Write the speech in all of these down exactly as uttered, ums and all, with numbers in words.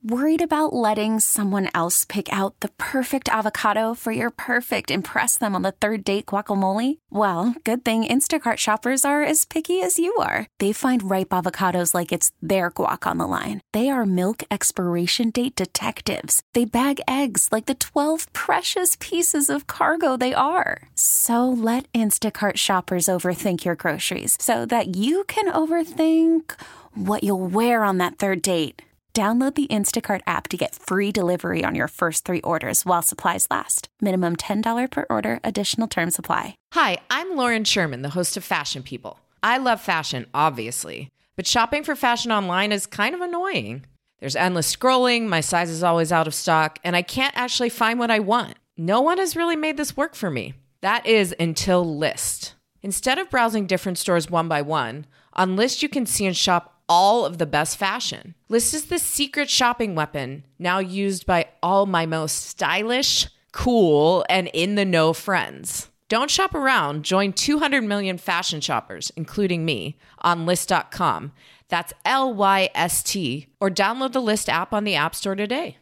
Worried about letting someone else pick out the perfect avocado for your perfect impress them on the third date guacamole? Well, good thing Instacart shoppers are as picky as you are. They find ripe avocados like it's their guac on the line. They are milk expiration date detectives. They bag eggs like the twelve precious pieces of cargo they are. So let Instacart shoppers overthink your groceries so that you can overthink what you'll wear on that third date. Download the Instacart app to get free delivery on your first three orders while supplies last. Minimum ten dollars per order. Additional terms apply. Hi, I'm Lauren Sherman, the host of Fashion People. I love fashion, obviously, but shopping for fashion online is kind of annoying. There's endless scrolling, my size is always out of stock, and I can't actually find what I want. No one has really made this work for me. That is until Lyst. Instead of browsing different stores one by one, on Lyst you can see and shop all of the best fashion. Lyst is the secret shopping weapon now used by all my most stylish, cool, and in-the-know friends. Don't shop around. Join two hundred million fashion shoppers, including me, on Lyst dot com. That's L Y S T. Or download the Lyst app on the App Store today.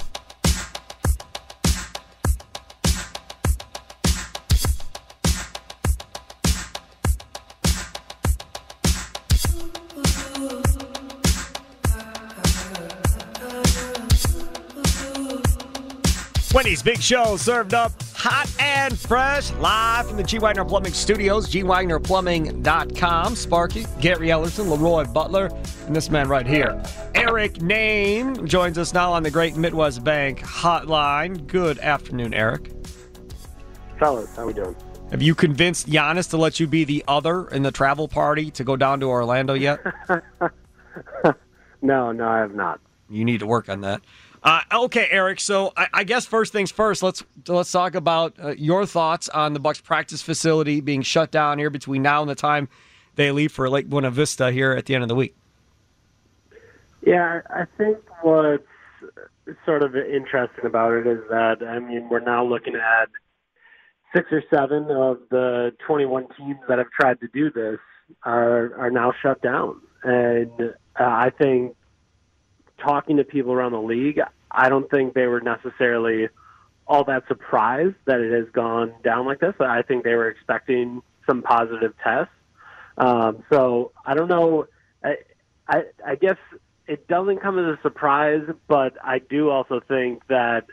Wendy's Big Show, served up hot and fresh, live from the G. Wagner Plumbing Studios, G Wagner Plumbing dot com. Sparky, Gary Ellerson, Leroy Butler, and this man right here, Eric Name, joins us now on the Great Midwest Bank Hotline. Good afternoon, Eric. Fellas, how we doing? Have you convinced Giannis to let you be the other in the travel party to go down to Orlando yet? no, no, I have not. You need to work on that. Uh, okay, Eric. So I, I guess first things first. Let's let's talk about uh, your thoughts on the Bucks practice facility being shut down here between now and the time they leave for Lake Buena Vista here at the end of the week. Yeah, I think what's sort of interesting about it is that I mean we're now looking at six or seven of the twenty-one teams that have tried to do this are are now shut down, and uh, I think. Talking to people around the league, I don't think they were necessarily all that surprised that it has gone down like this. I think they were expecting some positive tests. Um, so I don't know. I, I, I guess it doesn't come as a surprise, but I do also think that,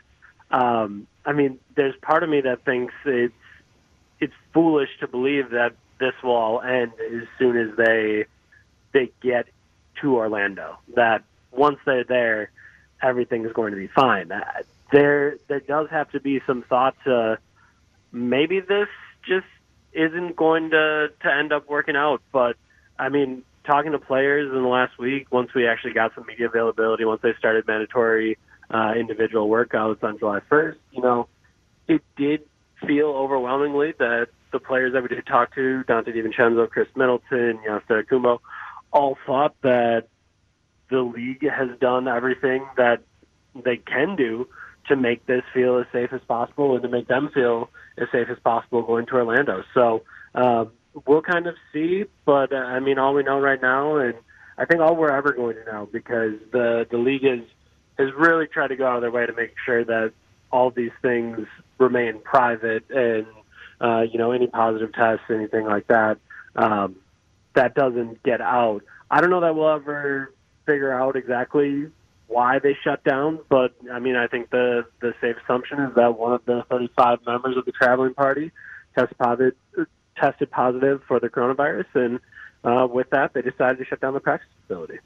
um, I mean, there's part of me that thinks it's, it's foolish to believe that this will all end as soon as they, they get to Orlando, that once they're there, everything is going to be fine. Uh, there, there does have to be some thought to maybe this just isn't going to, to end up working out. But, I mean, talking to players in the last week, once we actually got some media availability, once they started mandatory uh, individual workouts on July first, you know, it did feel overwhelmingly that the players that we did talk to, Dante DiVincenzo, Chris Middleton, Giannis Antetokounmpo, all thought that the league has done everything that they can do to make this feel as safe as possible and to make them feel as safe as possible going to Orlando. So uh, we'll kind of see, but uh, I mean, all we know right now, and I think all we're ever going to know, because the, the league is, has really tried to go out of their way to make sure that all these things remain private and, uh, you know, any positive tests, anything like that, um, that doesn't get out. I don't know that we'll ever figure out exactly why they shut down, but I mean, I think the the safe assumption is that one of the thirty-five members of the traveling party tested positive, tested positive for the coronavirus, and uh, with that, they decided to shut down the practice facility.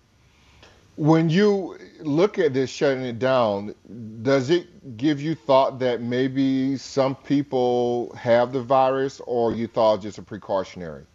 When you look at this shutting it down, does it give you thought that maybe some people have the virus, or you thought just a precautionary?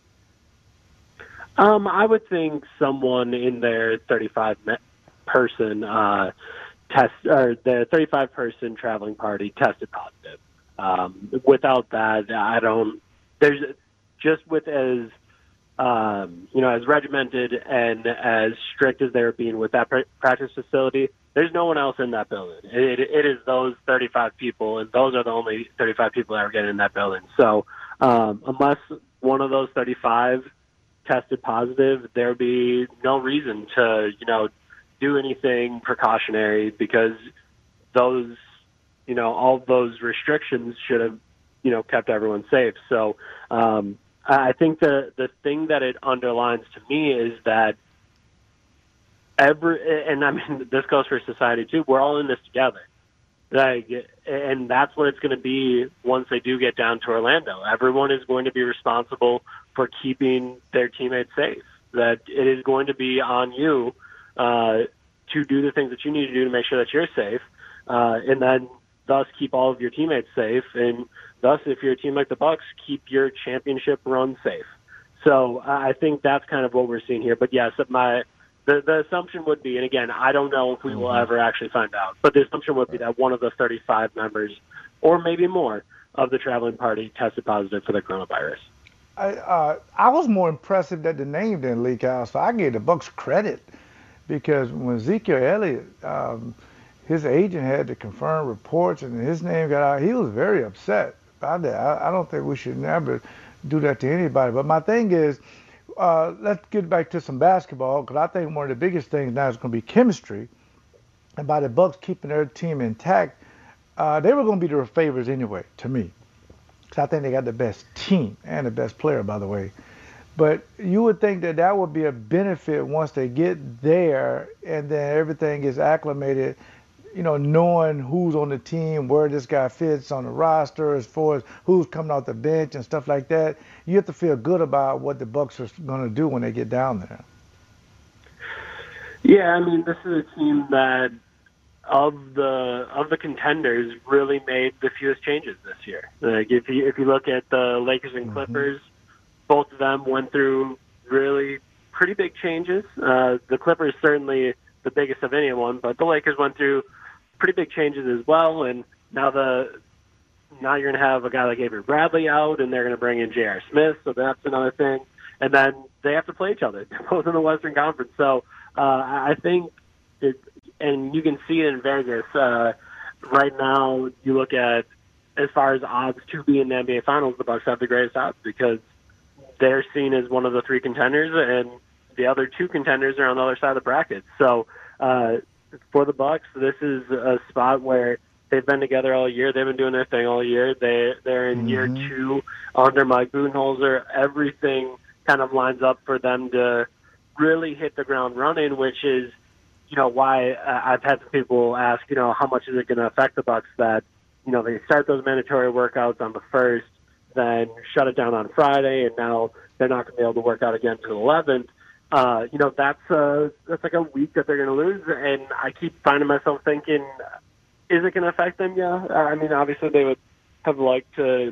Um, I would think someone in their thirty-five person uh, test or the thirty-five person traveling party tested positive. Um, without that, I don't. There's just with as um, you know as regimented and as strict as they're being with that practice facility. There's no one else in that building. It, it, it is those thirty-five people, and those are the only thirty-five people that are getting in that building. So um, unless one of those thirty-five tested positive, there'd be no reason to, you know, do anything precautionary because those, you know, all those restrictions should have, you know, kept everyone safe. So um, I think the the thing that it underlines to me is that every, and I mean, this goes for society too, we're all in this together. Like, and that's what it's going to be once they do get down to Orlando. Everyone is going to be responsible for keeping their teammates safe. That it is going to be on you uh, to do the things that you need to do to make sure that you're safe, uh, and then thus keep all of your teammates safe. And thus, if you're a team like the Bucks, keep your championship run safe. So I think that's kind of what we're seeing here. But yes, my The, the assumption would be, and again, I don't know if we will ever actually find out, but the assumption would be that one of the thirty-five members, or maybe more, of the traveling party tested positive for the coronavirus. I, uh, I was more impressive that the name didn't leak out, so I gave the Bucks credit because when Ezekiel Elliott, um, his agent had to confirm reports and his name got out, he was very upset about that. I, I don't think we should never do that to anybody. But my thing is, Uh, let's get back to some basketball because I think one of the biggest things now is going to be chemistry. And by the Bucks keeping their team intact, uh, they were going to be the favorites anyway, to me. Because I think they got the best team and the best player, by the way. But you would think that that would be a benefit once they get there and then everything is acclimated, you know, knowing who's on the team, where this guy fits on the roster as far as who's coming off the bench and stuff like that. You have to feel good about what the Bucks are going to do when they get down there. Yeah, I mean, this is a team that of the of the contenders really made the fewest changes this year. Like if you if you look at the Lakers and Clippers, mm-hmm. both of them went through really pretty big changes. Uh, the Clippers certainly the biggest of anyone, but the Lakers went through pretty big changes as well. And now the now you're going to have a guy like Avery Bradley out, and they're going to bring in J R. Smith, so that's another thing. And then they have to play each other, both in the Western Conference. So uh, I think, it, and you can see it in Vegas. Uh, right now, you look at, as far as odds to be in the N B A Finals, the Bucks have the greatest odds because they're seen as one of the three contenders, and the other two contenders are on the other side of the bracket. So uh, for the Bucks, this is a spot where they've been together all year. They've been doing their thing all year. They they're in mm-hmm. year two under Mike Budenholzer. Everything kind of lines up for them to really hit the ground running, which is, you know, why uh, I've had some people ask, you know, how much is it going to affect the Bucks that, you know, they start those mandatory workouts on the first, then shut it down on Friday, and now they're not going to be able to work out again to the eleventh. Uh, you know, that's uh, that's like a week that they're going to lose, and I keep finding myself thinking, is it going to affect them? Yeah. I mean, obviously they would have liked to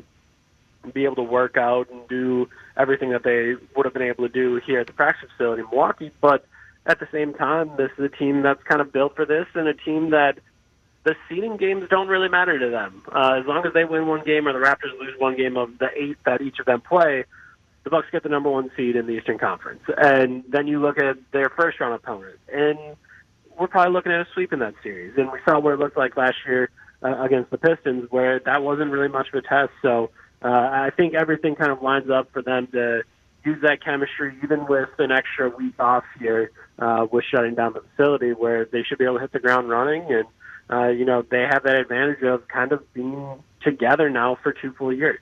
be able to work out and do everything that they would have been able to do here at the practice facility in Milwaukee, but at the same time, this is a team that's kind of built for this, and a team that the seeding games don't really matter to them. Uh, as long as they win one game or the Raptors lose one game of the eight that each of them play, the Bucks get the number one seed in the Eastern Conference. And then you look at their first-round opponent, and we're probably looking at a sweep in that series. And we saw what it looked like last year uh, against the Pistons, where that wasn't really much of a test. So uh, I think everything kind of lines up for them to use that chemistry, even with an extra week off here uh, with shutting down the facility, where they should be able to hit the ground running. And, uh, you know, they have that advantage of kind of being together now for two full years.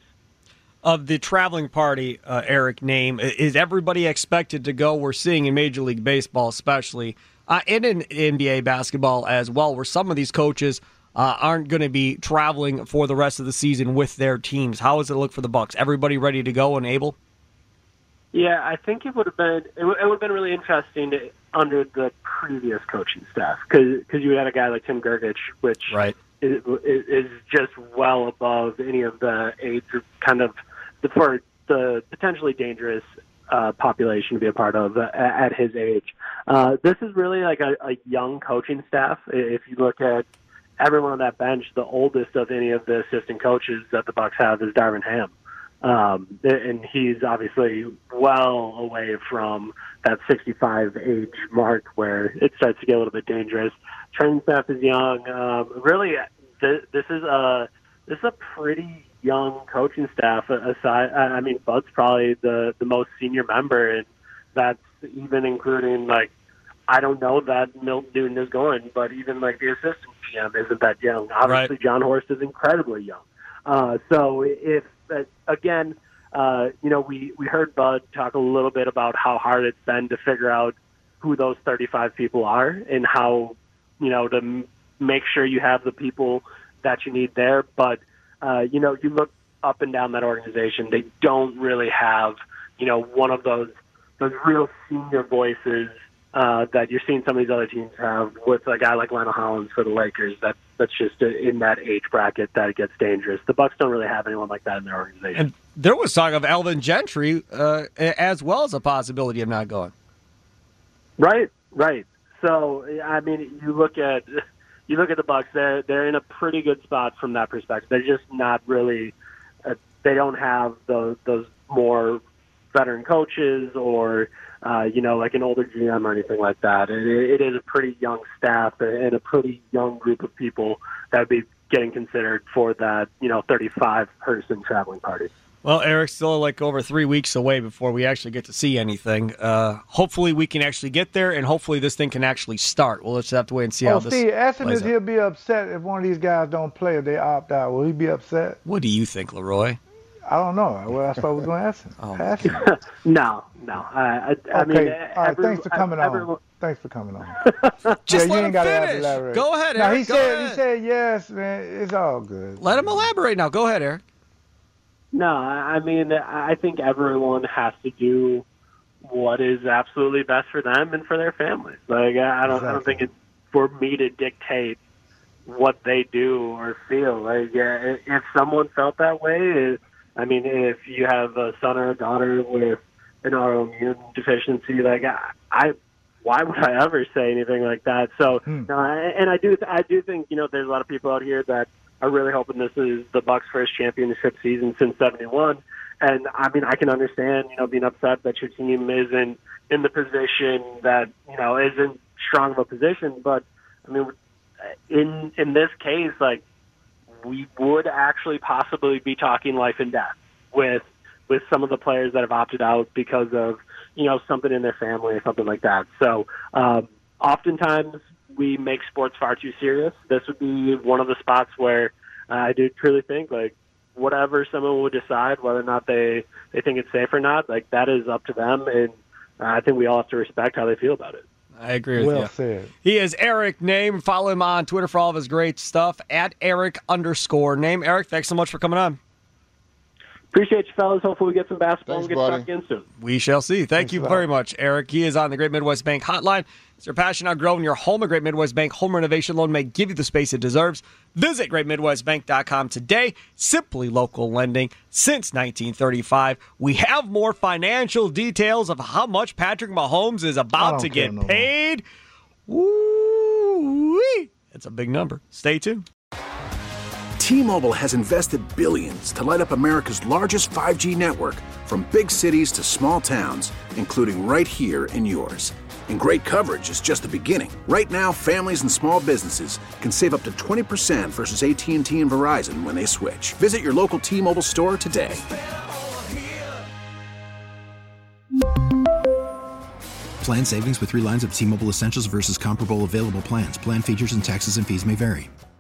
Of the traveling party, uh, Eric, name, is everybody expected to go? We're seeing in Major League Baseball especially, uh, and in N B A basketball as well, where some of these coaches uh, aren't going to be traveling for the rest of the season with their teams. How does it look for the Bucks? Everybody ready to go and able? Yeah, I think it would have been it would, it would have been really interesting to, under the previous coaching staff, because you had a guy like Tim Gergich, which right. is, is just well above any of the age kind of the for the potentially dangerous uh, population to be a part of uh, at his age. Uh, this is really like a, a young coaching staff. If you look at everyone on that bench, the oldest of any of the assistant coaches that the Bucks have is Darvin Ham. Um, and he's obviously well away from that sixty-five age mark where it starts to get a little bit dangerous. Training staff is young. Um, really, th- this is a this is a pretty young coaching staff. Aside, I mean, Bud's probably the the most senior member, and that's even including like I don't know that Milt Newton is going, but even like the assistant G M isn't that young. Obviously, Right. John Horst is incredibly young. Uh, so if, uh, again, uh, you know, we, we heard Bud talk a little bit about how hard it's been to figure out who those thirty-five people are and how, you know, to m- make sure you have the people that you need there. But, uh, you know, you look up and down that organization, they don't really have, you know, one of those those real senior voices uh, that you're seeing some of these other teams have with a guy like Lionel Hollins for the Lakers. That that's just in that age bracket that it gets dangerous. The Bucks don't really have anyone like that in their organization. And there was talk of Alvin Gentry uh, as well as a possibility of not going. Right, right. So I mean, you look at you look at the Bucks. They're they're in a pretty good spot from that perspective. They're just not really. Uh, they don't have those those more veteran coaches or uh, you know like an older G M or anything like that. It, it is a pretty young staff and a pretty young group of people that would be getting considered for that you know thirty-five person traveling party. Well, Eric, still like over three weeks away before we actually get to see anything. Uh, hopefully we can actually get there, and hopefully this thing can actually start. We'll just have to wait and see Oh, how this Steve, ask him plays if out. he'll be upset if one of these guys don't play if they opt out. Will he be upset? What do you think, Leroy? I don't know. Well, that's what I was going to ask him. Oh, ask him. No, no. I, I, I Okay. mean, All right. every- Thanks for coming every- on. Thanks for coming on. Just yeah, let you him ain't gotta finish. elaborate. Go ahead, Now, Eric. he Go said ahead. he said yes, man. It's all good. Let him elaborate now. Go ahead, Eric. No, I mean, I think everyone has to do what is absolutely best for them and for their families. Like, I don't, I don't think it's for me to dictate what they do or feel. Like, yeah, if someone felt that way, I mean, if you have a son or a daughter with an autoimmune deficiency, like, I, I why would I ever say anything like that? So, Hmm. no, and I do, I do think, you know, there's a lot of people out here that are really hoping this is the Bucks' first championship season since seventy-one. And, I mean, I can understand, you know, being upset that your team isn't in the position that, you know, isn't strong of a position. But, I mean, in in this case, like, we would actually possibly be talking life and death with with some of the players that have opted out because of, you know, something in their family or something like that. So, um, oftentimes, we make sports far too serious. This would be one of the spots where uh, I do truly think, like, whatever someone would decide, whether or not they, they think it's safe or not, like, that is up to them, and uh, I think we all have to respect how they feel about it. I agree with Well you. said. He is Eric Name. Follow him on Twitter for all of his great stuff, at Eric underscore Name. Eric, thanks so much for coming on. Appreciate you, fellas. Hopefully we get some basketball Thanks, and get buddy. to talk again soon. We shall see. Thank Thanks you a lot. very much, Eric. He is on the Great Midwest Bank hotline. It's your passion on growing your home. A Great Midwest Bank home renovation loan may give you the space it deserves. Visit great midwest bank dot com today. Simply local lending since nineteen thirty-five. We have more financial details of how much Patrick Mahomes is I about don't to care get no more. paid. Woo-wee. That's a big number. Stay tuned. T-Mobile has invested billions to light up America's largest five G network, from big cities to small towns, including right here in yours. And great coverage is just the beginning. Right now, families and small businesses can save up to twenty percent versus A T and T and Verizon when they switch. Visit your local T-Mobile store today. Plan savings with three lines of T-Mobile Essentials versus comparable available plans. Plan features and taxes and fees may vary.